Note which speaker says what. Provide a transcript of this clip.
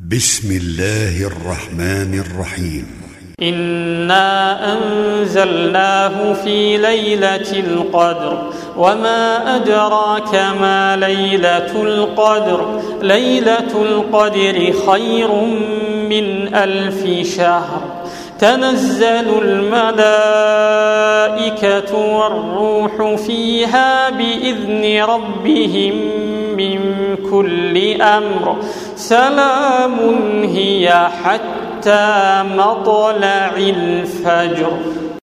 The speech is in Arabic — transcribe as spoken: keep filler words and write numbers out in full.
Speaker 1: بسم الله الرحمن الرحيم.
Speaker 2: إنا أنزلناه في ليلة القدر وما أدراك ما ليلة القدر ليلة القدر خير من ألف شهر تنزل الملائكة والروح فيها بإذن ربهم من كل أمر سلام هي حتى مطلع الفجر.